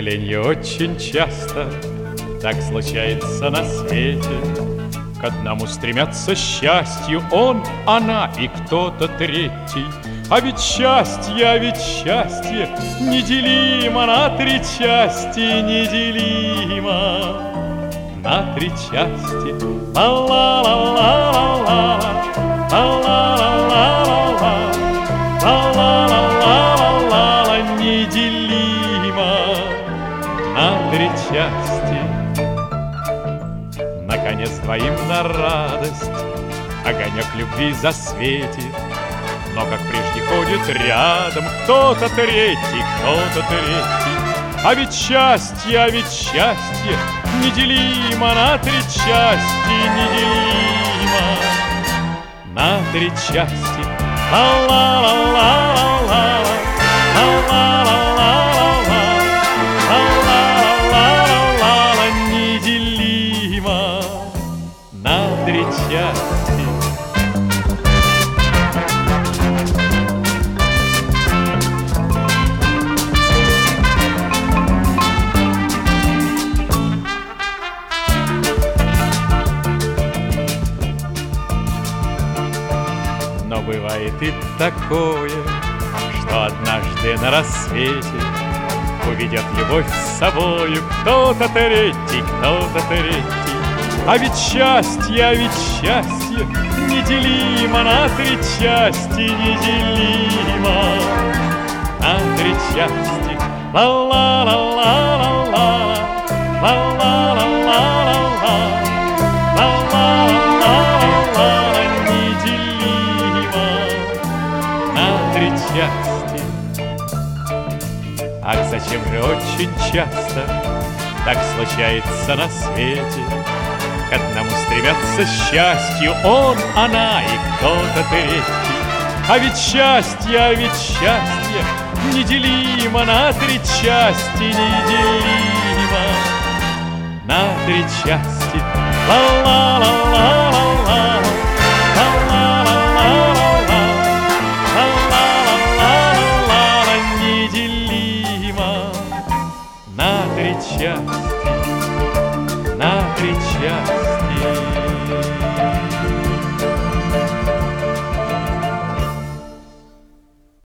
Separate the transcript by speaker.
Speaker 1: сожалению, очень часто так случается на свете. К одному стремятся счастью он, она и кто-то третий. А ведь счастье неделимо на три части, неделимо на три части. Ла-ла-ла-ла-ла-ла, ла-ла-ла-ла-ла, ла-ла-ла-ла-ла, неделимо на три части. Наконец двоим на радость огонек любви засветит, но, как прежде, ходит рядом кто-то третий, кто-то третий. А ведь счастье неделимо на три части, неделимо на три части. Ла-ла-ла-ла-ла, ла-ла-ла-ла-ла, ла-ла-ла-ла-ла, неделимо на три части. Но бывает и такое, что однажды на рассвете уведет любовь с собою кто-то третий, кто-то третий. А ведь счастье неделимо на три части, неделимо на три части. Ла-ла-ла-ла-ла-ла, ла-ла-ла-ла-ла-ла, ла-ла-ла-ла-ла, неделимо на три части. Ах, зачем же очень часто так случается на свете? К одному стремятся счастью он, она и кто-то третий. А ведь счастье неделимо на три части, неделимо на три части. Ла-ла-ла-ла-ла-ла, ла-ла-ла-ла-ла, ла-ла-ла-ла-ла, неделимо на три части, на три части.